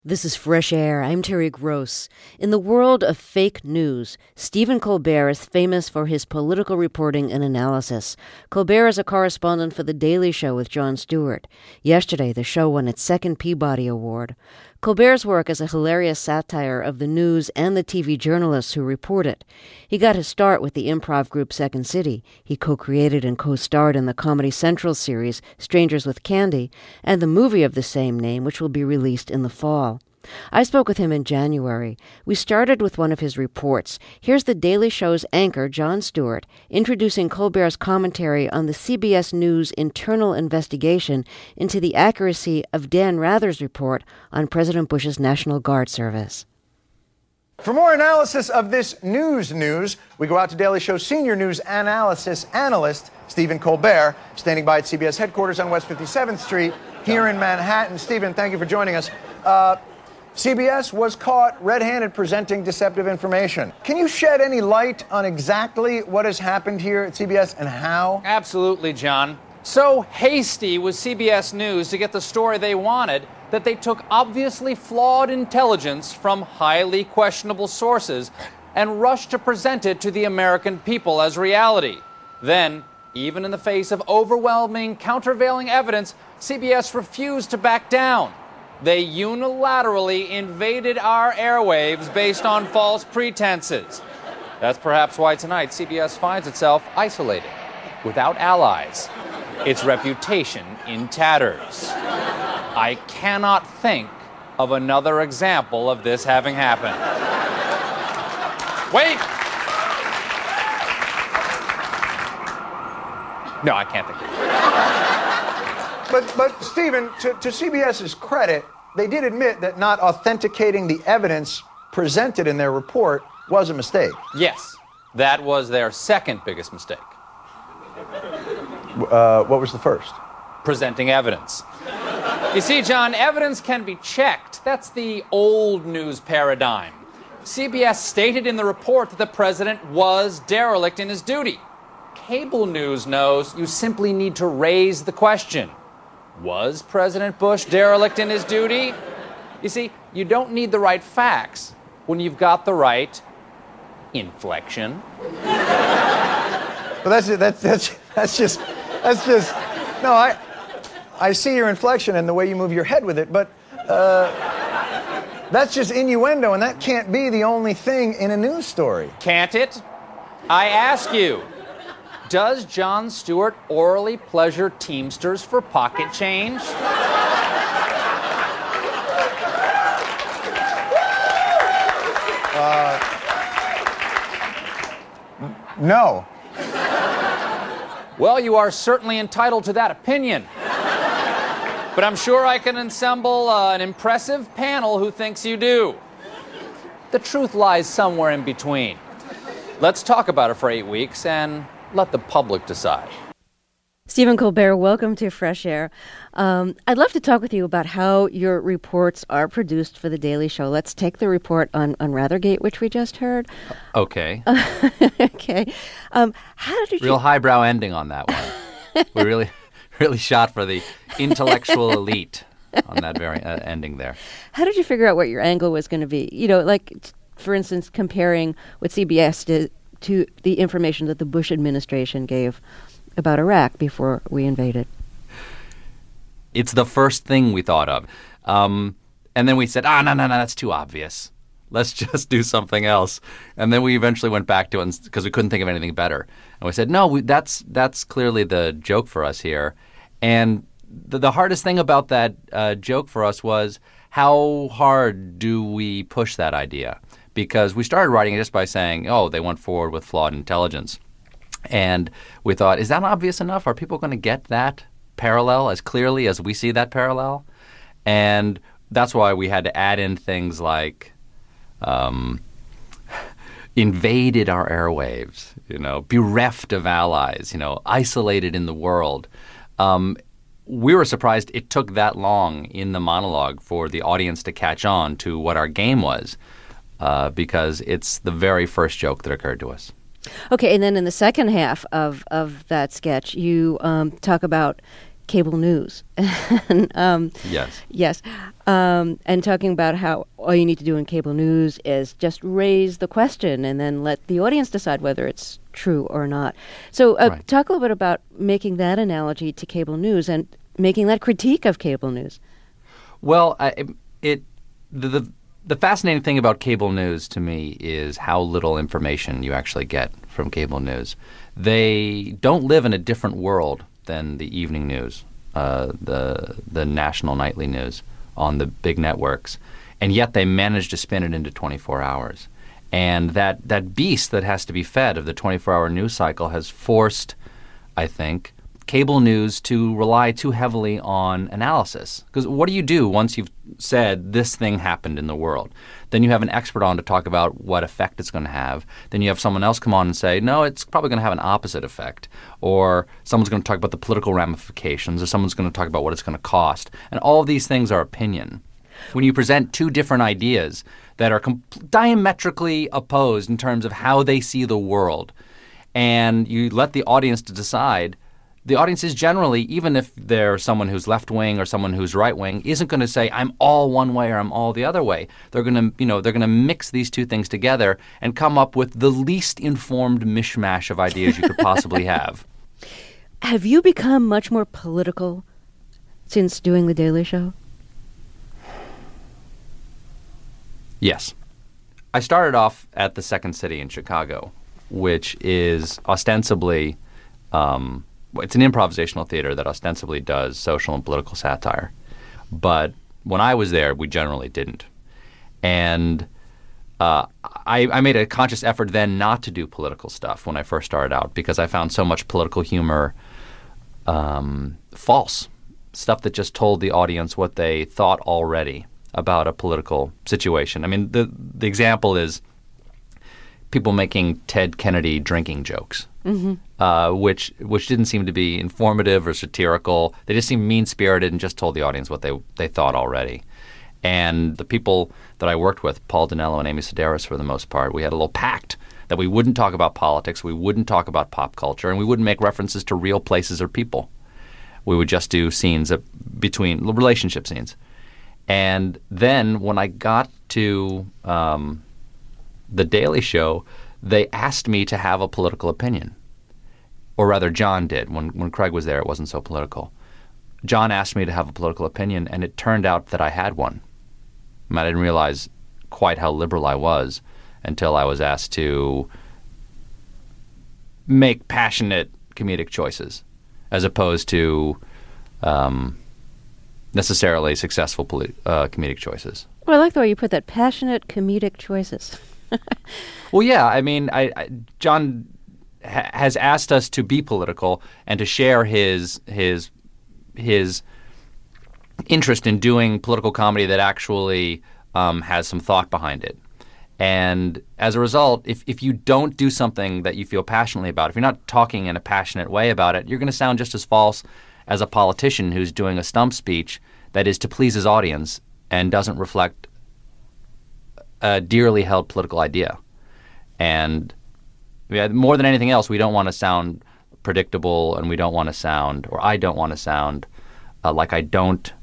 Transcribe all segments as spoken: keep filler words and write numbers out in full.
This is Fresh Air. I'm Terry Gross. In the world of fake news, Stephen Colbert is famous for his political reporting and analysis. Colbert is a correspondent for The Daily Show with Jon Stewart. Yesterday, the show won its second Peabody Award. Colbert's work is a hilarious satire of the news and the T V journalists who report it. He got his start with the improv group Second City. He co-created and co-starred in the Comedy Central series Strangers with Candy and the movie of the same name, which will be released in the fall. I spoke with him in January. We started with one of his reports. Here's The Daily Show's anchor, Jon Stewart, introducing Colbert's commentary on the C B S News internal investigation into the accuracy of Dan Rather's report on President Bush's National Guard service. For more analysis of this news news, we go out to Daily Show senior news analysis analyst Stephen Colbert, standing by at C B S headquarters on West fifty-seventh Street here in Manhattan. Stephen, thank you for joining us. Uh, C B S was caught red-handed presenting deceptive information. Can you shed any light on exactly what has happened here at C B S and how? Absolutely, John. So hasty was C B S News to get the story they wanted that they took obviously flawed intelligence from highly questionable sources and rushed to present it to the American people as reality. Then, even in the face of overwhelming countervailing evidence, C B S refused to back down. They unilaterally invaded our airwaves based on false pretenses. That's perhaps why tonight C B S finds itself isolated, without allies, its reputation in tatters. I cannot think of another example of this having happened. Wait! No, I can't think of it. But, but Stephen, to, to CBS's credit, they did admit that not authenticating the evidence presented in their report was a mistake. Yes, that was their second biggest mistake. Uh, what was the first? Presenting evidence. You see, John, evidence can be checked. That's the old news paradigm. C B S stated in the report that the president was derelict in his duty. Cable news knows you simply need to raise the question. Was President Bush derelict in his duty? You see, you don't need the right facts when you've got the right inflection. Well, that's that's that's that's just that's just no. I I see your inflection and the way you move your head with it, but uh, that's just innuendo, and that can't be the only thing in a news story. Can't it? I ask you. Does Jon Stewart orally pleasure Teamsters for pocket change? Uh, no. Well, you are certainly entitled to that opinion. But I'm sure I can assemble uh, an impressive panel who thinks you do. The truth lies somewhere in between. Let's talk about it for eight weeks and let the public decide. Stephen Colbert, welcome to Fresh Air. Um, I'd love to talk with you about how your reports are produced for The Daily Show. Let's take the report on, on Rathergate, which we just heard. Okay. Uh, okay. Um, how did you... Real highbrow ending on that one. We really, really shot for the intellectual elite on that very uh, ending there. How did you figure out what your angle was going to be? You know, like, for instance, comparing what C B S did to the information that the Bush administration gave about Iraq before we invaded. It's the first thing we thought of. Um, and then we said, ah, no, no, no, that's too obvious. Let's just do something else. And then we eventually went back to it because we couldn't think of anything better. And we said, no, we, that's that's clearly the joke for us here. And the, the hardest thing about that uh, joke for us was how hard do we push that idea? Because we started writing it just by saying, oh, they went forward with flawed intelligence. And we thought, is that obvious enough? Are people going to get that parallel as clearly as we see that parallel? And that's why we had to add in things like um, invaded our airwaves, you know, bereft of allies, you know, isolated in the world. Um, we were surprised it took that long in the monologue for the audience to catch on to what our game was. Uh, because it's the very first joke that occurred to us. Okay, and then in the second half of, of that sketch, you um, talk about cable news. and, um, Yes. Yes. Um, and talking about how all you need to do in cable news is just raise the question and then let the audience decide whether it's true or not. So uh, Right. talk a little bit about making that analogy to cable news and making that critique of cable news. Well, I, it the, the the fascinating thing about cable news to me is how little information you actually get from cable news. They don't live in a different world than the evening news, uh, the the national nightly news on the big networks, and yet they manage to spin it into twenty-four hours. And that, that beast that has to be fed of the twenty-four hour news cycle has forced, I think, cable news to rely too heavily on analysis. Because what do you do once you've said this thing happened in the world? Then you have an expert on to talk about what effect it's going to have. Then you have someone else come on and say, no, it's probably going to have an opposite effect. Or someone's going to talk about the political ramifications, or someone's going to talk about what it's going to cost. And all of these things are opinion. When you present two different ideas that are com- diametrically opposed in terms of how they see the world, and you let the audience to decide, the audience is generally, even if they're someone who's left-wing or someone who's right-wing, isn't going to say, I'm all one way or I'm all the other way. They're going to, you know, they're going to mix these two things together and come up with the least informed mishmash of ideas you could possibly have. Have you become much more political since doing The Daily Show? Yes. I started off at the Second City in Chicago, which is ostensibly, um, it's an improvisational theater that ostensibly does social and political satire. But when I was there, we generally didn't. And uh, I, I made a conscious effort then not to do political stuff when I first started out because I found so much political humor um, false, stuff that just told the audience what they thought already about a political situation. I mean, the the example is people making Ted Kennedy drinking jokes, mm-hmm. uh, which which didn't seem to be informative or satirical. They just seemed mean-spirited and just told the audience what they they thought already. And the people that I worked with, Paul Dinello and Amy Sedaris for the most part, we had a little pact that we wouldn't talk about politics, we wouldn't talk about pop culture, and we wouldn't make references to real places or people. We would just do scenes of, between relationship scenes. And then when I got to um, The Daily Show, they asked me to have a political opinion. Or rather, John did. When, when Craig was there, it wasn't so political. John asked me to have a political opinion, and it turned out that I had one. I didn't realize quite how liberal I was until I was asked to make passionate comedic choices as opposed to um, necessarily successful polit- uh, comedic choices. Well, I like the way you put that, passionate comedic choices. Well, yeah, I mean, I, I, John ha- has asked us to be political and to share his his his interest in doing political comedy that actually um, has some thought behind it. And as a result, if, if you don't do something that you feel passionately about, if you're not talking in a passionate way about it, you're going to sound just as false as a politician who's doing a stump speech that is to please his audience and doesn't reflect a dearly held political idea. And yeah, more than anything else, we don't want to sound predictable, and we don't want to sound, or I don't want to sound uh, like I don't,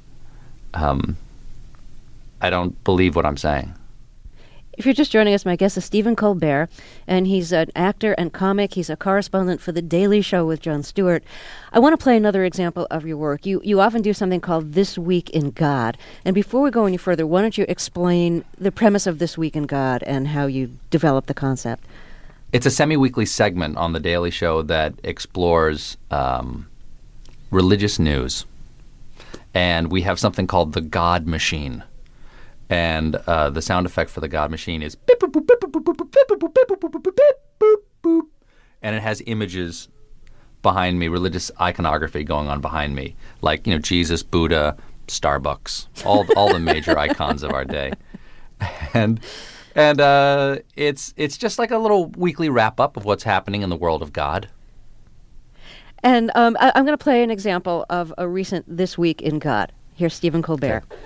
um, I don't believe what I'm saying. If you're just joining us, my guest is Stephen Colbert, and he's an actor and comic. He's a correspondent for The Daily Show with Jon Stewart. I want to play another example of your work. You you often do something called This Week in God. And before we go any further, why don't you explain the premise of This Week in God and how you develop the concept? It's a semi-weekly segment on The Daily Show that explores um, religious news. And we have something called the God Machine. And uh, the sound effect for the God Machine is beep, boop, boop, beep, boop, boop, boop, beep, boop, boop, beep, boop, boop, boop, beep, boop, boop. And it has images behind me, religious iconography going on behind me, like, you know, Jesus, Buddha, Starbucks, all all the major icons of our day. And and uh, it's it's just like a little weekly wrap up of what's happening in the world of God. And um, I, I'm going to play an example of a recent This Week in God. Here's Stephen Colbert. Okay.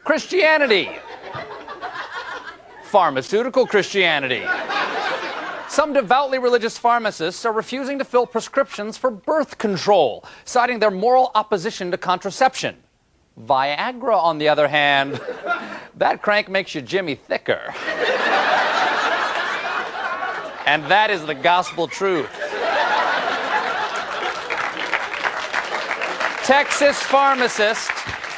Christianity. Pharmaceutical Christianity. Some devoutly religious pharmacists are refusing to fill prescriptions for birth control, citing their moral opposition to contraception. Viagra, on the other hand, that crank makes your Jimmy thicker. And that is the gospel truth. Texas pharmacist,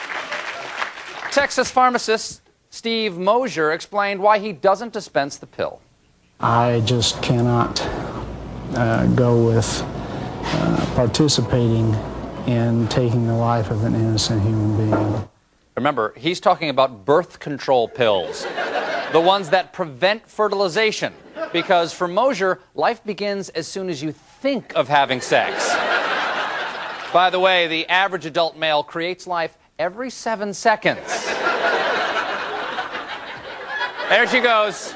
Texas pharmacist Steve Mosier explained why he doesn't dispense the pill. I just cannot uh, go with uh, participating in taking the life of an innocent human being. Remember, he's talking about birth control pills, the ones that prevent fertilization, because for Mosier, life begins as soon as you think of having sex. By the way, the average adult male creates life every seven seconds. There she goes.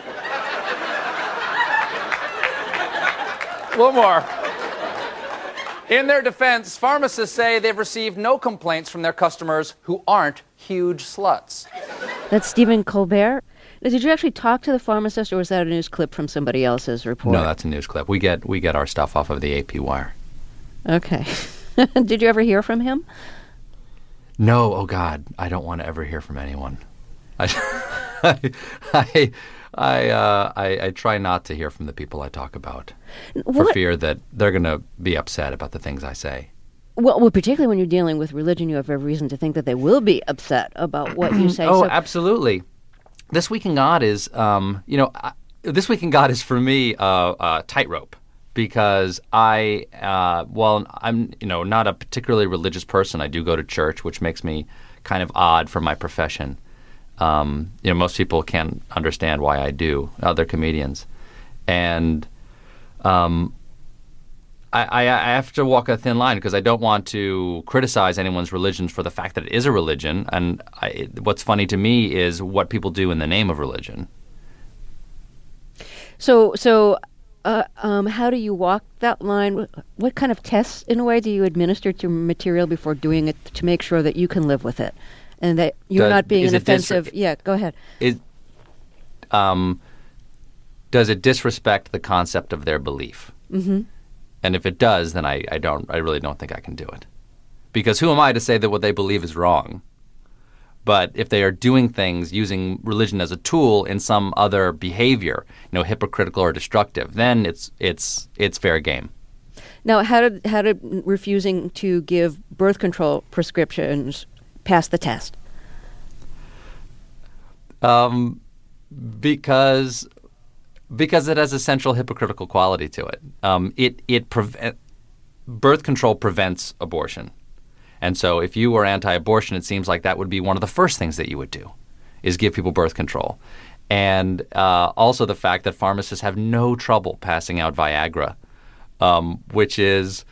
A little more. In their defense, pharmacists say they've received no complaints from their customers who aren't huge sluts. That's Stephen Colbert. Now, did you actually talk to the pharmacist, or was that a news clip from somebody else's report? No, that's a news clip. We get we get our stuff off of the A P Wire. Okay. Did you ever hear from him? No. Oh, God. I don't want to ever hear from anyone. I, I, I, uh, I, I try not to hear from the people I talk about for What? fear that they're going to be upset about the things I say. Well, well, particularly when you're dealing with religion, you have every reason to think that they will be upset about what you say. Oh, So- absolutely. This Week in God is, um, you know, I, This Week in God is for me a uh, uh, tightrope. Because I, uh, well, I'm, you know, not a particularly religious person. I do go to church, which makes me kind of odd for my profession. Um, you know, most people can't understand why I do. Other comedians, and um, I, I, I have to walk a thin line because I don't want to criticize anyone's religion for the fact that it is a religion. And I, what's funny to me is what people do in the name of religion. So, so. Uh, um, how do you walk that line? What kind of tests, in a way, do you administer to material before doing it to make sure that you can live with it and that you're Does- not being is an it dis- offensive? Yeah, go ahead. Is, um, does it disrespect the concept of their belief? Mm-hmm. And if it does, then I, I don't. I really don't think I can do it, because who am I to say that what they believe is wrong? But if they are doing things using religion as a tool in some other behavior, you know, hypocritical or destructive, then it's it's it's fair game. Now, how did how did refusing to give birth control prescriptions pass the test? Um, because because it has a central hypocritical quality to it. Um, it it preve- birth control prevents abortion. And so if you were anti-abortion, it seems like that would be one of the first things that you would do, is give people birth control. And uh, also the fact that pharmacists have no trouble passing out Viagra, um, which is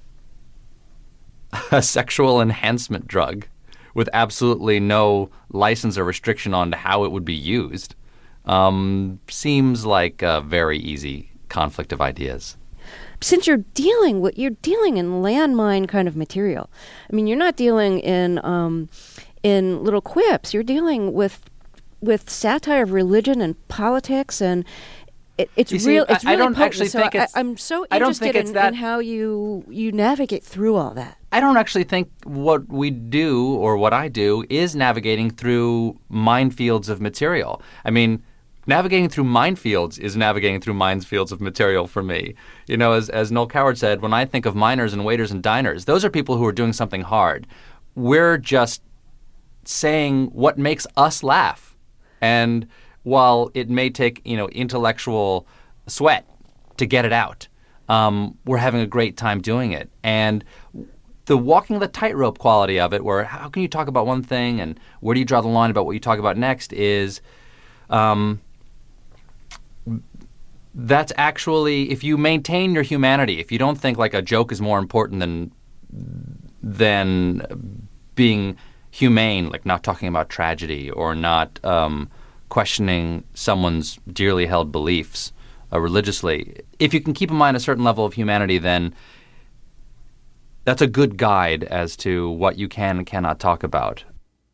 a sexual enhancement drug with absolutely no license or restriction on how it would be used, um, seems like a very easy conflict of ideas. Since you're dealing with you're dealing in landmine kind of material, I mean, you're not dealing in um, in little quips. You're dealing with with satire of religion and politics, and it, it's You see, real. It's I- I really don't potent. actually so think I, it's- I'm so I don't interested think it's in, that- in how you you navigate through all that. I don't actually think what we do or what I do is navigating through minefields of material. I mean, navigating through minefields is navigating through minefields of material for me. You know, as, as Noel Coward said, when I think of miners and waiters and diners, those are people who are doing something hard. We're just saying what makes us laugh. And while it may take, you know, intellectual sweat to get it out, um, we're having a great time doing it. And the walking the tightrope quality of it, where how can you talk about one thing and where do you draw the line about what you talk about next, is um, that's actually, if you maintain your humanity, if you don't think like a joke is more important than than being humane, like not talking about tragedy or not um, questioning someone's dearly held beliefs uh, religiously, if you can keep in mind a certain level of humanity, then that's a good guide as to what you can and cannot talk about.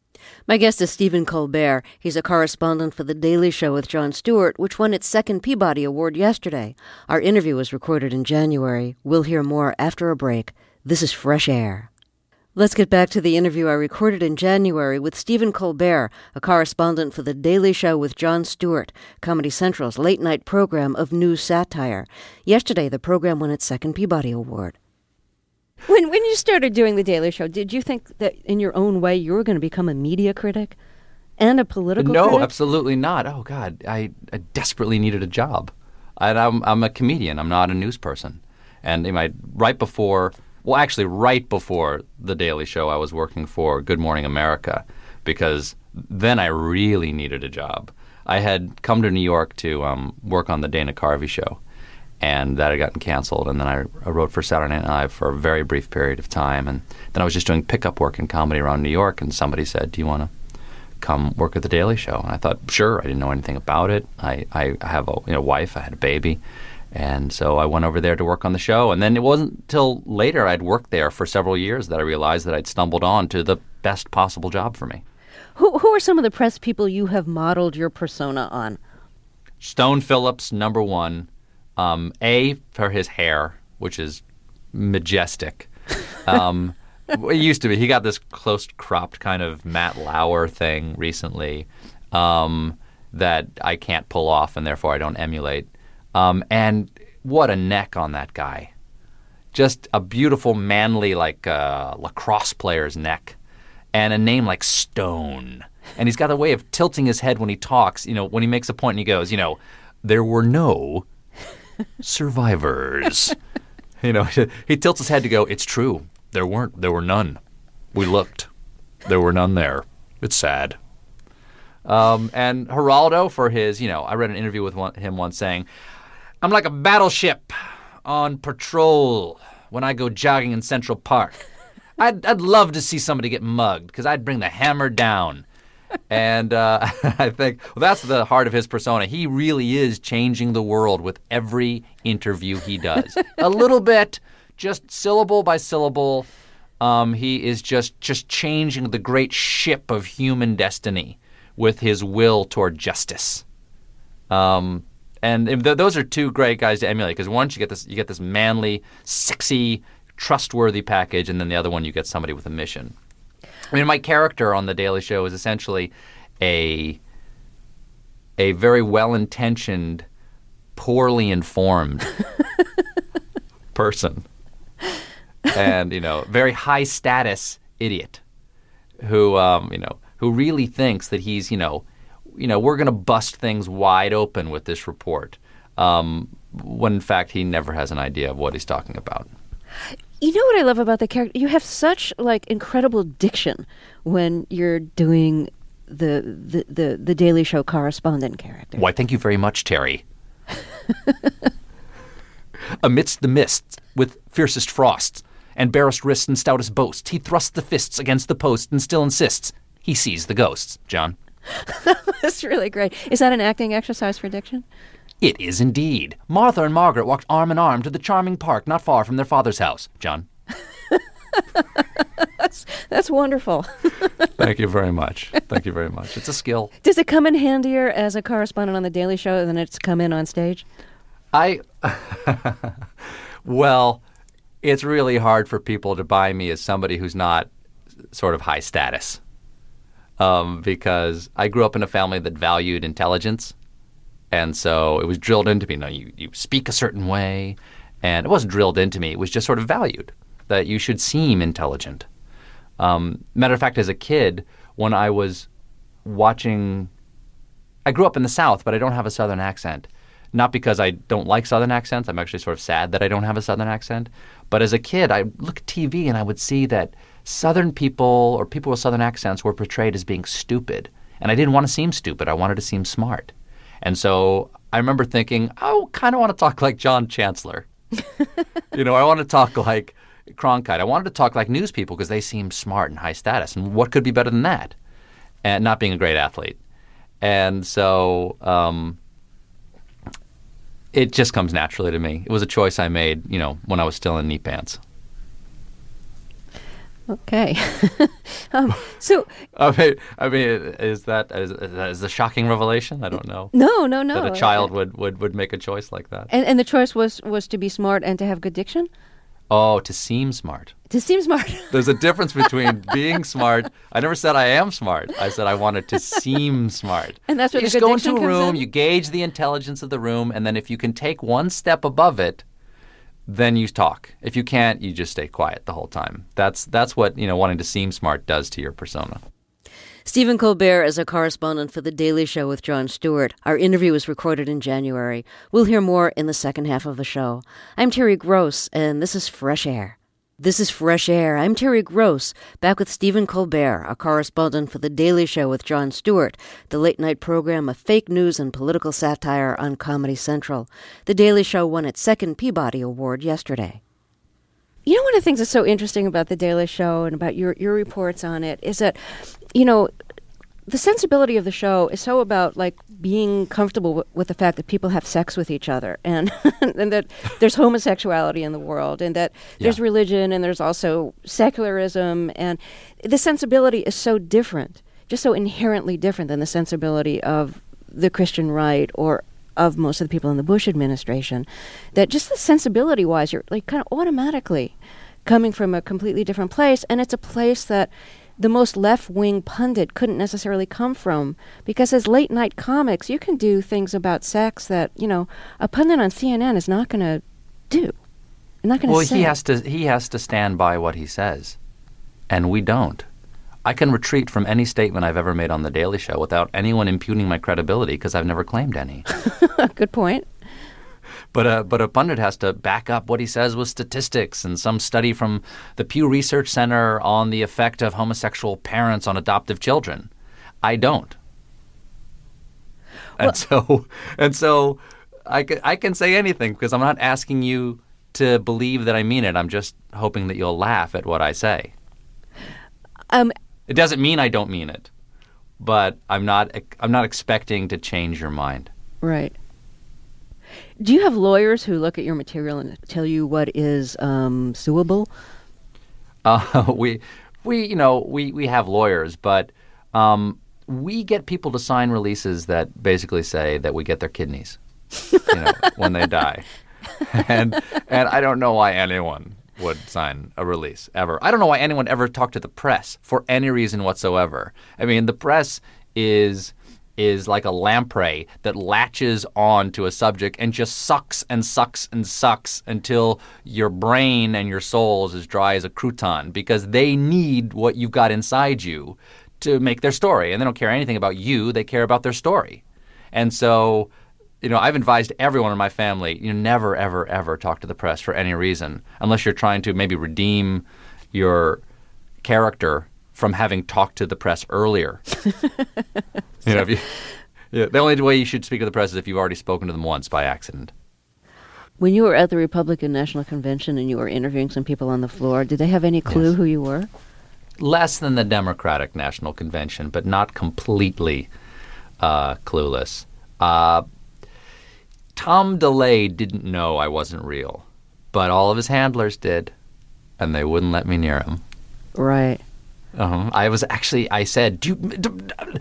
My guest is Stephen Colbert. He's a correspondent for The Daily Show with Jon Stewart, which won its second Peabody Award yesterday. Our interview was recorded in January. We'll hear more after a break. This is Fresh Air. Let's get back to the interview I recorded in January with Stephen Colbert, a correspondent for The Daily Show with Jon Stewart, Comedy Central's late-night program of news satire. Yesterday, the program won its second Peabody Award. When when you started doing The Daily Show, did you think that in your own way you were going to become a media critic and a political no, critic? No, absolutely not. Oh, God, I, I desperately needed a job. I, I'm, I'm a comedian. I'm not a news person. And in my, right before, well, actually right before The Daily Show, I was working for Good Morning America because then I really needed a job. I had come to New York to um, work on the Dana Carvey show. And that had gotten canceled. And then I, I wrote for Saturday Night Live for a very brief period of time. And then I was just doing pickup work in comedy around New York. And somebody said, do you want to come work at The Daily Show? And I thought, sure. I didn't know anything about it. I, I have a you know, wife. I had a baby. And so I went over there to work on the show. And then it wasn't until later I'd worked there for several years that I realized that I'd stumbled on to the best possible job for me. Who, who are some of the press people you have modeled your persona on? Stone Phillips, number one. Um, A, for his hair, which is majestic. Um, it used to be. He got this close-cropped kind of Matt Lauer thing recently um, that I can't pull off, and therefore I don't emulate. Um, and what a neck on that guy. Just a beautiful, manly, like uh, lacrosse player's neck. And a name like Stone. And he's got a way of tilting his head when he talks. You know, when he makes a point and he goes, you know, there were no survivors. You know, he tilts his head to go, it's true. There weren't. There were none. We looked. There were none there. It's sad. Um, and Geraldo for his, you know, I read an interview with one, him once saying, I'm like a battleship on patrol when I go jogging in Central Park. I'd, I'd love to see somebody get mugged because I'd bring the hammer down. And uh, I think well, that's the heart of his persona. He really is changing the world with every interview he does. A little bit, just syllable by syllable. Um, he is just, just changing the great ship of human destiny with his will toward justice. Um, and th- those are two great guys to emulate because once you get this, you get this manly, sexy, trustworthy package, and then the other one you get somebody with a mission. I mean, my character on The Daily Show is essentially a a very well-intentioned, poorly informed person. And, you know, very high-status idiot who, um, you know, who really thinks that he's, you know, you know, we're going to bust things wide open with this report, um, when, in fact, he never has an idea of what he's talking about. You know what I love about the character? You have such like incredible diction when you're doing the the, the, the Daily Show correspondent character. Why, thank you very much, Terry. Amidst the mists, with fiercest frosts, and barest wrists and stoutest boasts, he thrusts the fists against the post and still insists he sees the ghosts. John? That's really great. Is that an acting exercise for diction? It is indeed. Martha and Margaret walked arm in arm to the charming park not far from their father's house. John? that's, that's wonderful. Thank you very much. Thank you very much. It's a skill. Does it come in handier as a correspondent on The Daily Show than it's come in on stage? I, well, it's really hard for people to buy me as somebody who's not sort of high status. Um, because I grew up in a family that valued intelligence. And so it was drilled into me, no, you, you speak a certain way. And it wasn't drilled into me. It was just sort of valued that you should seem intelligent. Um, matter of fact, as a kid, when I was watching – I grew up in the South, but I don't have a Southern accent. Not because I don't like Southern accents. I'm actually sort of sad that I don't have a Southern accent. But as a kid, I would look at T V and I would see that Southern people or people with Southern accents were portrayed as being stupid. And I didn't want to seem stupid. I wanted to seem smart. And so I remember thinking, I kind of want to talk like John Chancellor. You know, I want to talk like Cronkite. I wanted to talk like news people because they seem smart and high status. And what could be better than that? And not being a great athlete. And so um, it just comes naturally to me. It was a choice I made, you know, when I was still in knee pants. Okay. um, so, I mean, I mean, is that is, is a shocking revelation? I don't know. No, no, no. That a child would, would, would make a choice like that. And and the choice was, was to be smart and to have good diction? Oh, to seem smart. To seem smart. There's a difference between being smart. I never said I am smart. I said I wanted to seem smart. And that's where you the just good go diction into a comes room, in? you gauge the intelligence of the room, and then if you can take one step above it, then you talk. If you can't, you just stay quiet the whole time. That's that's what, you know, wanting to seem smart does to your persona. Stephen Colbert is a correspondent for The Daily Show with Jon Stewart. Our interview was recorded in January. We'll hear more in the second half of the show. I'm Terry Gross, and this is Fresh Air. This is Fresh Air. I'm Terry Gross, back with Stephen Colbert, a correspondent for The Daily Show with Jon Stewart, the late-night program of fake news and political satire on Comedy Central. The Daily Show won its second Peabody Award yesterday. You know, one of the things that's so interesting about The Daily Show and about your, your reports on it is that, you know, the sensibility of the show is so about, like, being comfortable w- with the fact that people have sex with each other and and that there's homosexuality in the world and that yeah. there's religion and there's also secularism. And the sensibility is so different, just so inherently different than the sensibility of the Christian right or of most of the people in the Bush administration, that just the sensibility-wise, you're like kind of automatically coming from a completely different place. And it's a place that the most left-wing pundit couldn't necessarily come from, because as late-night comics, you can do things about sex that, you know, a pundit on C N N is not going to do. Not going to well, say. he has to he has to stand by what he says, and we don't. I can retreat from any statement I've ever made on The Daily Show without anyone impugning my credibility because I've never claimed any. Good point. But a, but a pundit has to back up what he says with statistics and some study from the Pew Research Center on the effect of homosexual parents on adoptive children. I don't. And well, so and so I can, I can say anything because I'm not asking you to believe that I mean it. I'm just hoping that you'll laugh at what I say. Um. It doesn't mean I don't mean it, but I'm not I'm not expecting to change your mind. Right. Do you have lawyers who look at your material and tell you what is um, suable? Uh, we we you know we, we have lawyers, but um, we get people to sign releases that basically say that we get their kidneys, you know, when they die, and and I don't know why anyone would sign a release ever. I don't know why anyone ever talked to the press for any reason whatsoever. I mean, the press is is like a lamprey that latches on to a subject and just sucks and sucks and sucks until your brain and your soul is as dry as a crouton, because they need what you've got inside you to make their story. And they don't care anything about you. They care about their story. And so, you know, I've advised everyone in my family, you never, ever, ever talk to the press for any reason, unless you're trying to maybe redeem your character from having talked to the press earlier. you know, if you, yeah, the only way you should speak to the press is if you've already spoken to them once by accident. When you were at the Republican National Convention and you were interviewing some people on the floor, did they have any clue yes. who you were? Less than the Democratic National Convention, but not completely uh, clueless. Uh, Tom DeLay didn't know I wasn't real, but all of his handlers did, and they wouldn't let me near him. Right. Uh-huh. I was actually, I said, do you, do,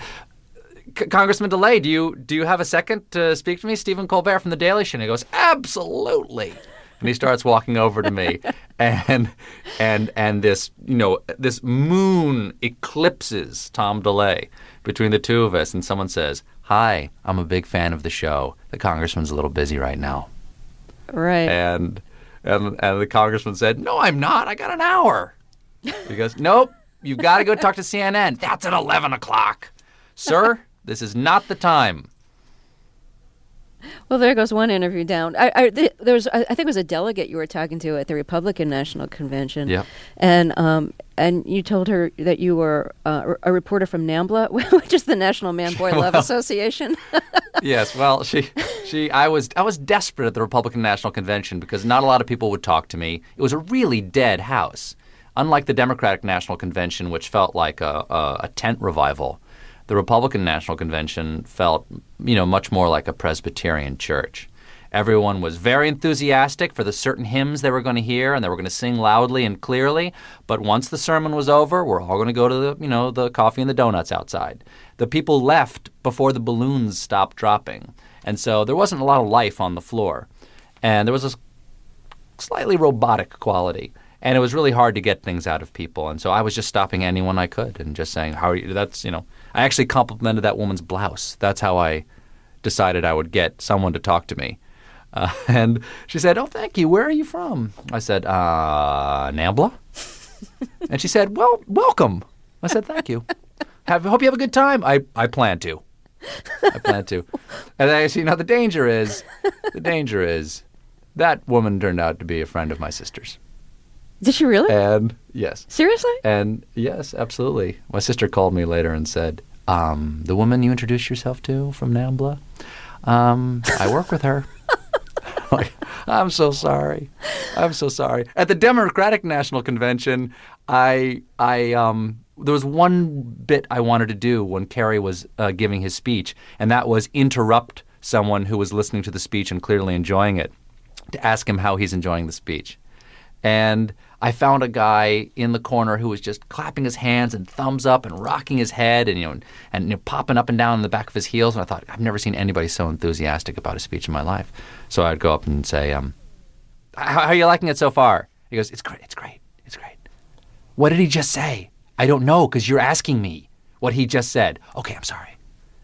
C- Congressman DeLay, do you do you have a second to speak to me? Stephen Colbert from The Daily Show. And he goes, absolutely. And he starts walking over to me, and and and this, you know, this moon eclipses Tom DeLay between the two of us, and someone says, hi, I'm a big fan of the show. The congressman's a little busy right now. Right. And and and the congressman said, no, I'm not. I got an hour. He goes, nope. You've got to go talk to C N N. That's at eleven o'clock. Sir, this is not the time. Well, there goes one interview down. I, I, th- there was, I think it was a delegate you were talking to at the Republican National Convention. Yeah. And um, and you told her that you were uh, a reporter from NAMBLA, which is the National Man Boy Love well, Association. Yes. Well, she, she, I was, I was desperate at the Republican National Convention because not a lot of people would talk to me. It was a really dead house. Unlike the Democratic National Convention, which felt like a, a, a tent revival, the Republican National Convention felt, you know, much more like a Presbyterian church. Everyone was very enthusiastic for the certain hymns they were going to hear, and they were going to sing loudly and clearly. But once the sermon was over, we're all going to go to the, you know, the coffee and the donuts outside. The people left before the balloons stopped dropping. And so there wasn't a lot of life on the floor. And there was a slightly robotic quality. And it was really hard to get things out of people. And so I was just stopping anyone I could and just saying, how are you? That's, you know, I actually complimented that woman's blouse. That's how I decided I would get someone to talk to me. Uh, and she said, oh, thank you. Where are you from? I said, uh, Nambla. And she said, well, welcome. I said, thank you. Have, hope you have a good time. I, I plan to. I plan to. And then, you know, the danger is, the danger is that woman turned out to be a friend of my sister's. Did she really? And yes. Seriously? And yes, absolutely. My sister called me later and said, um, the woman you introduced yourself to from Nambla, um, I work with her. Like, I'm so sorry. I'm so sorry. At the Democratic National Convention, I, I, um, there was one bit I wanted to do when Kerry was uh, giving his speech, and that was interrupt someone who was listening to the speech and clearly enjoying it to ask him how he's enjoying the speech. And I found a guy in the corner who was just clapping his hands and thumbs up and rocking his head and, you know, and, and you know, popping up and down in the back of his heels. And I thought, I've never seen anybody so enthusiastic about a speech in my life. So I'd go up and say, um, how, how are you liking it so far? He goes, it's great, it's great, it's great. What did he just say? I don't know, because you're asking me what he just said. Okay, I'm sorry.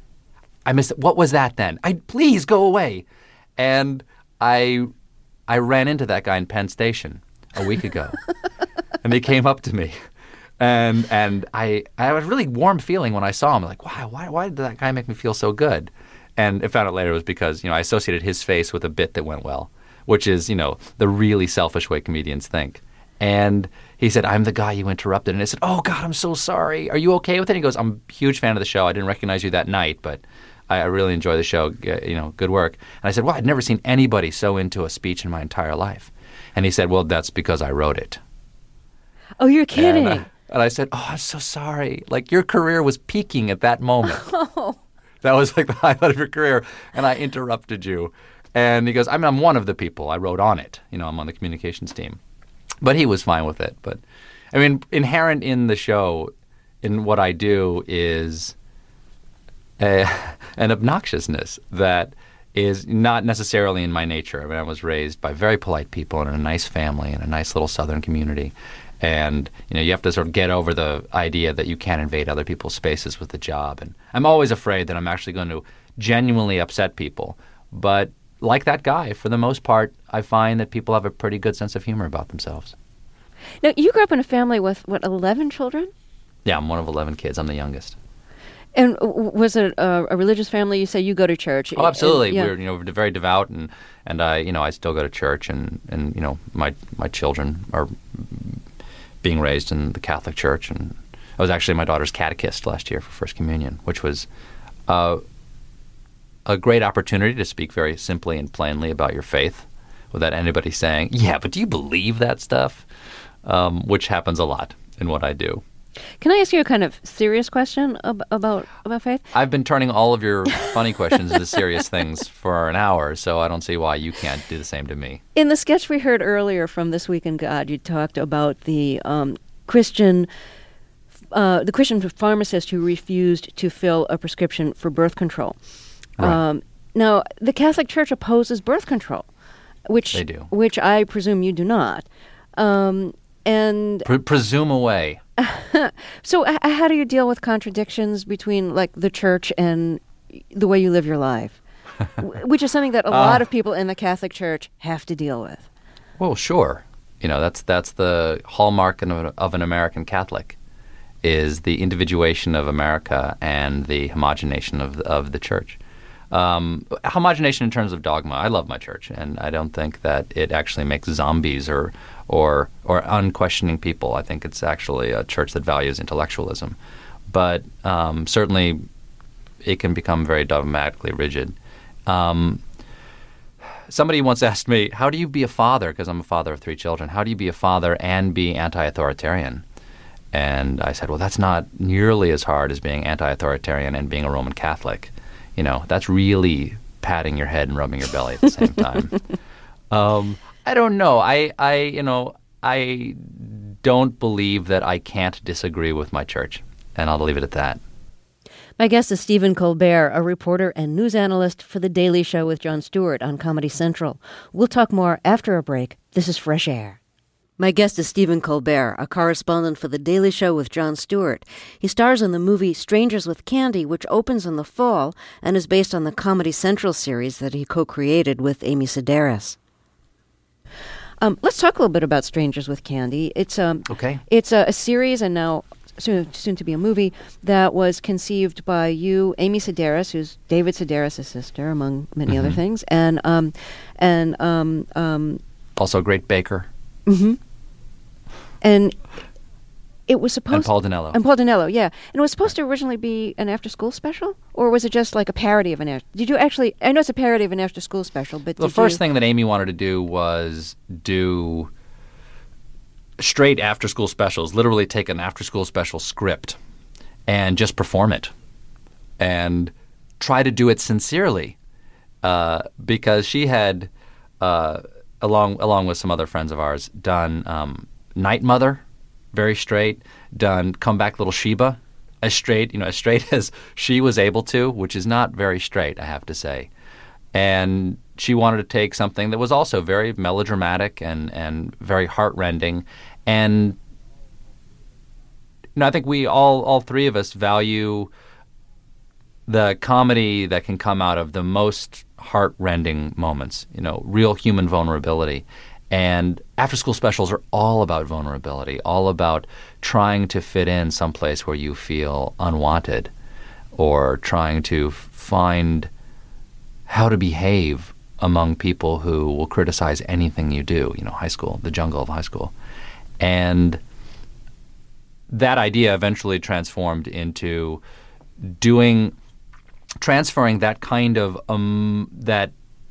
I missed it. What was that then? I please go away. And I I ran into that guy in Penn Station a week ago. And he came up to me. And and I I had a really warm feeling when I saw him. Like, wow, why why did that guy make me feel so good? And I found out later it was because, you know, I associated his face with a bit that went well, which is, you know, the really selfish way comedians think. And he said, I'm the guy you interrupted. And I said, oh, God, I'm so sorry. Are you okay with it? He goes, I'm a huge fan of the show. I didn't recognize you that night, but I, I really enjoy the show. You know, good work. And I said, well, I'd never seen anybody so into a speech in my entire life. And he said, well, that's because I wrote it. Oh, you're kidding. And, uh, and I said, oh, I'm so sorry. Like, your career was peaking at that moment. Oh. That was like the highlight of your career. And I interrupted you. And he goes, I mean, I'm one of the people. I wrote on it. You know, I'm on the communications team. But he was fine with it. But, I mean, inherent in the show, in what I do, is a, an obnoxiousness that is not necessarily in my nature. I mean, I was raised by very polite people in a nice family in a nice little southern community. And, you know, you have to sort of get over the idea that you can't invade other people's spaces with the job. And I'm always afraid that I'm actually going to genuinely upset people. But like that guy, for the most part, I find that people have a pretty good sense of humor about themselves. Now, you grew up in a family with, what, eleven children? Yeah, I'm one of eleven kids. I'm the youngest. And was it a, a religious family? You say you go to church. Oh, absolutely. And, yeah. We're, you know, very devout, and and I, you know, I still go to church, and, and you know, my my children are being raised in the Catholic Church, and I was actually my daughter's catechist last year for First Communion, which was uh, a great opportunity to speak very simply and plainly about your faith without anybody saying, yeah, but do you believe that stuff? Um, which happens a lot in what I do. Can I ask you a kind of serious question ab- about about faith? I've been turning all of your funny questions into serious things for an hour, so I don't see why you can't do the same to me. In the sketch we heard earlier from This Week in God, you talked about the um, Christian uh, the Christian pharmacist who refused to fill a prescription for birth control. Right. Um, now, the Catholic Church opposes birth control, which they do. Which I presume you do not. Um, and Pre- presume away. So uh, how do you deal with contradictions between, like, the church and the way you live your life, which is something that a uh, lot of people in the Catholic Church have to deal with? Well, sure. You know, that's that's the hallmark of, of an American Catholic, is the individuation of America and the homogenation of of the church. Um, homogenation in terms of dogma. I love my church, and I don't think that it actually makes zombies or or or unquestioning people. I think it's actually a church that values intellectualism. But um, certainly it can become very dogmatically rigid. Um, somebody once asked me, how do you be a father? Because I'm a father of three children. How do you be a father and be anti-authoritarian? And I said, well, that's not nearly as hard as being anti-authoritarian and being a Roman Catholic. You know, that's really patting your head and rubbing your belly at the same time. um, I don't know. I, I, you know, I don't believe that I can't disagree with my church, and I'll leave it at that. My guest is Stephen Colbert, a reporter and news analyst for The Daily Show with Jon Stewart on Comedy Central. We'll talk more after a break. This is Fresh Air. My guest is Stephen Colbert, a correspondent for The Daily Show with Jon Stewart. He stars in the movie Strangers with Candy, which opens in the fall and is based on the Comedy Central series that he co-created with Amy Sedaris. Um, let's talk a little bit about Strangers with Candy. It's um, okay. It's a, a series and now soon, soon to be a movie that was conceived by you, Amy Sedaris, who's David Sedaris' sister, among many mm-hmm. other things, and um, and um, um, also a great baker. Mm-hmm. And it was supposed and Paul Dinello. And Paul Dinello, yeah. And it was supposed to originally be an after-school special, or was it just like a parody of an after? Did you actually? I know it's a parody of an after-school special, but the did first you... thing that Amy wanted to do was do straight after-school specials. Literally take an after-school special script and just perform it, and try to do it sincerely, uh, because she had. Uh, along along with some other friends of ours, done um, Night Mother, very straight, done Come Back Little Sheba, as straight, you know, as straight as she was able to, which is not very straight, I have to say. And she wanted to take something that was also very melodramatic and, and very heartrending. And you know, I think we all all three of us value the comedy that can come out of the most heart-rending moments, you know, real human vulnerability. And after-school specials are all about vulnerability, all about trying to fit in someplace where you feel unwanted, or trying to find how to behave among people who will criticize anything you do, you know, high school, the jungle of high school. And that idea eventually transformed into doing... transferring that kind of um, that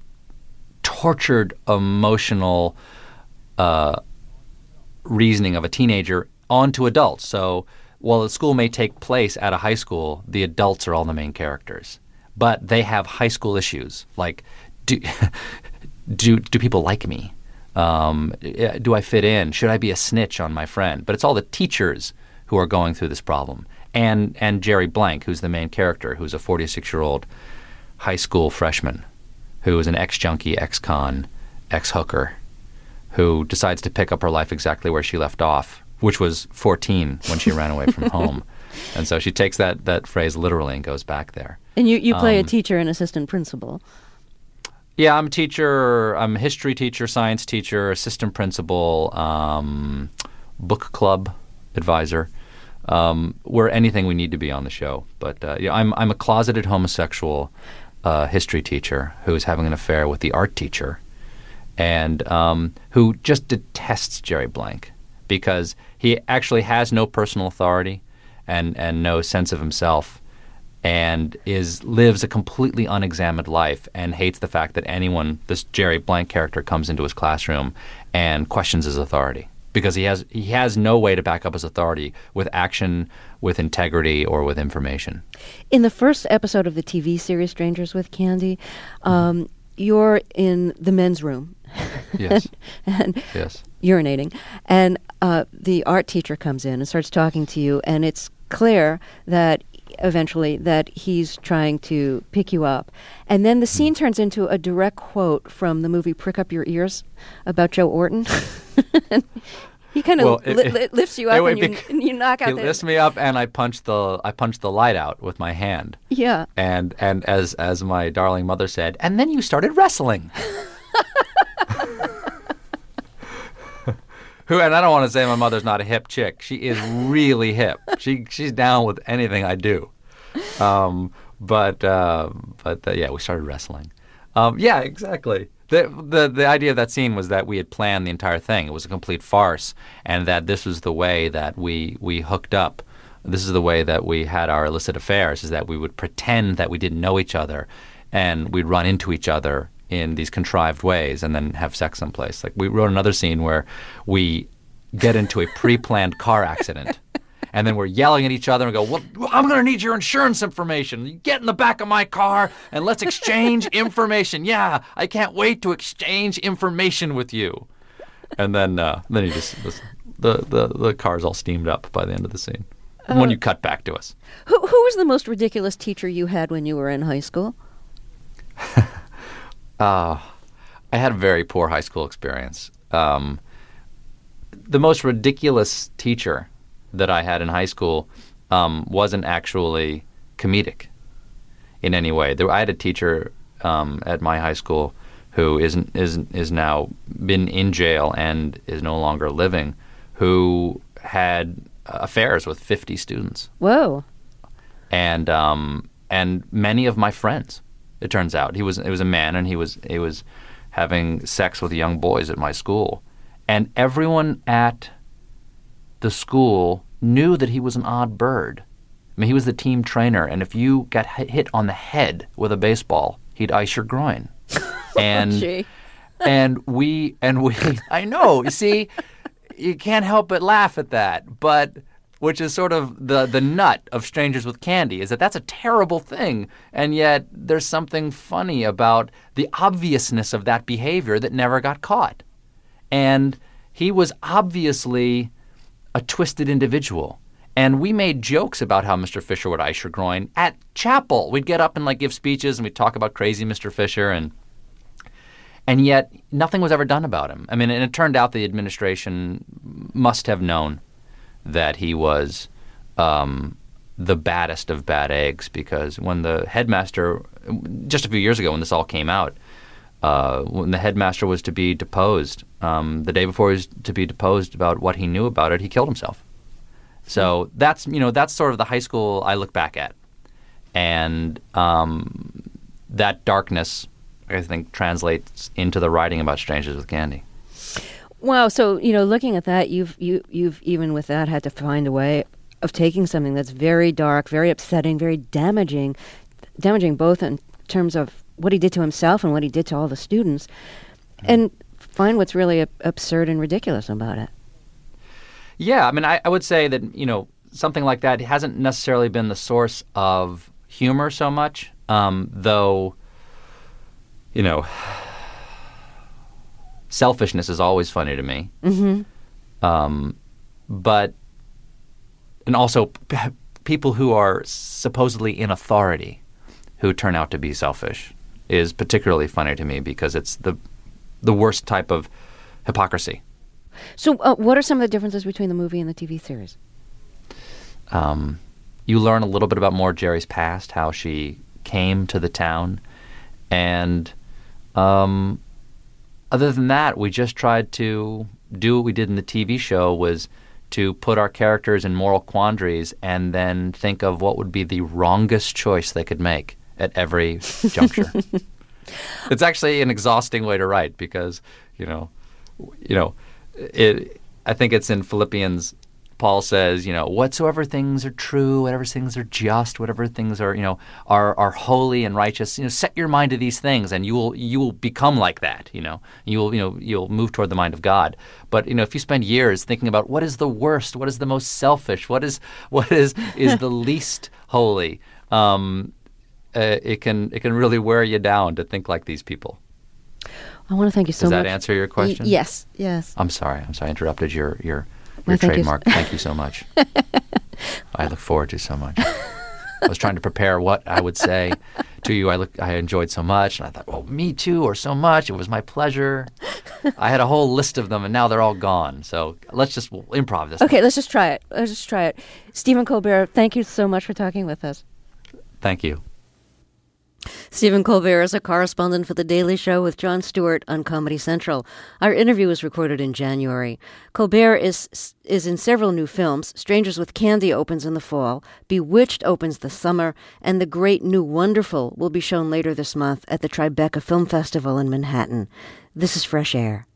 tortured emotional uh, reasoning of a teenager onto adults. So while the school may take place at a high school, the adults are all the main characters, but they have high school issues like do do do people like me? Um, do I fit in? Should I be a snitch on my friend? But it's all the teachers who are going through this problem. And and Jerry Blank, who's the main character, who's a forty-six-year-old high school freshman who is an ex-junkie, ex-con, ex-hooker, who decides to pick up her life exactly where she left off, which was fourteen when she ran away from home. And so she takes that, that phrase literally and goes back there. And you, you play um, a teacher and assistant principal. Yeah, I'm a teacher. I'm a history teacher, science teacher, assistant principal, um, book club advisor. Um, we're anything we need to be on the show. But uh, yeah, I'm I'm a closeted homosexual uh, history teacher who is having an affair with the art teacher, and um, who just detests Jerry Blank because he actually has no personal authority and and no sense of himself, and is lives a completely unexamined life and hates the fact that anyone, this Jerry Blank character, comes into his classroom and questions his authority. Because he has he has no way to back up his authority with action, with integrity, or with information. In the first episode of the T V series Strangers with Candy, um, you're in the men's room. Yes. and, and yes. urinating. And uh, the art teacher comes in and starts talking to you, and it's clear that eventually that he's trying to pick you up. And then the scene turns into a direct quote from the movie Prick Up Your Ears about Joe Orton. He kind of well, li- li- lifts you up anyway, and, you, bec- and you knock out he the... He lifts me up and I punch the I punch the light out with my hand. Yeah. And and as as my darling mother said, and then you started wrestling. Who and I don't want to say my mother's not a hip chick. She is really hip. She she's down with anything I do. Um, but uh, but uh, yeah, we started wrestling. Um, yeah, exactly. The, the the idea of that scene was that we had planned the entire thing. It was a complete farce, and that this was the way that we we hooked up. This is the way that we had our illicit affairs, is that we would pretend that we didn't know each other, and we'd run into each other in these contrived ways and then have sex someplace. Like we wrote another scene where we get into a pre-planned car accident, And then we're yelling at each other and go, well, I'm going to need your insurance information. Get in the back of my car and let's exchange information. Yeah, I can't wait to exchange information with you. And then uh, then he just, the, the, the car's all steamed up by the end of the scene. Uh, when you cut back to us. Who, who was the most ridiculous teacher you had when you were in high school? uh, I had a very poor high school experience. Um, the most ridiculous teacher that I had in high school um, wasn't actually comedic in any way. There, I had a teacher um, at my high school who isn't is is now been in jail and is no longer living, who had affairs with fifty students. Whoa! And um, and many of my friends. It turns out he was it was a man, and he was he was having sex with young boys at my school, and everyone at the school knew that he was an odd bird. I mean, he was the team trainer, and if you got hit on the head with a baseball, he'd ice your groin. And oh, and we and we I know, you see, you can't help but laugh at that, but which is sort of the the nut of Strangers with Candy, is that that's a terrible thing, and yet there's something funny about the obviousness of that behavior that never got caught. And he was obviously a twisted individual. And we made jokes about how Mister Fisher would ice your groin at chapel. We'd get up and like give speeches and we'd talk about crazy Mister Fisher, and and yet nothing was ever done about him. I mean, and it turned out the administration must have known that he was um, the baddest of bad eggs, because when the headmaster, just a few years ago when this all came out, uh, when the headmaster was to be deposed, um, the day before he was to be deposed about what he knew about it, he killed himself. So that's, you know, that's sort of the high school I look back at. And um, that darkness, I think, translates into the writing about Strangers with Candy. Wow. So, you know, looking at that, you've you you've even with that had to find a way of taking something that's very dark, very upsetting, very damaging, damaging both in terms of what he did to himself and what he did to all the students, mm-hmm. and find what's really ab- absurd and ridiculous about it. Yeah, I mean, I, I would say that, you know, something like that hasn't necessarily been the source of humor so much, um, though, you know, selfishness is always funny to me. Mm-hmm. Um, but, and also p- people who are supposedly in authority who turn out to be selfish is particularly funny to me, because it's the the worst type of hypocrisy. So uh, what are some of the differences between the movie and the T V series? Um, you learn a little bit about more Jerry's past, how she came to the town. And um, other than that, we just tried to do what we did in the T V show, was to put our characters in moral quandaries and then think of what would be the wrongest choice they could make at every juncture. It's actually an exhausting way to write, because, you know, you know, It, I think it's in Philippians, Paul says, you know, whatsoever things are true, whatever things are just, whatever things are, you know, are are holy and righteous, you know, set your mind to these things, and you will you will become like that, you know. You will, you know, you'll move toward the mind of God. But, you know, if you spend years thinking about what is the worst, what is the most selfish, what is what is is the least holy, um, uh, it can it can really wear you down to think like these people. I want to thank you so much. much. Does that answer your question? Y- yes, yes. I'm sorry. I'm sorry. I interrupted your your, your well, thank trademark. You. Thank you so much. I look forward to so much. I was trying to prepare what I would say to you. I look. I enjoyed so much, and I thought, well, me too, or so much. It was my pleasure. I had a whole list of them, and now they're all gone. So let's just we'll improv this. Okay, one. let's just try it. Let's just try it. Stephen Colbert, thank you so much for talking with us. Thank you. Stephen Colbert is a correspondent for The Daily Show with Jon Stewart on Comedy Central. Our interview was recorded in January. Colbert is is in several new films. Strangers with Candy opens in the fall, Bewitched opens this summer, and The Great New Wonderful will be shown later this month at the Tribeca Film Festival in Manhattan. This is Fresh Air.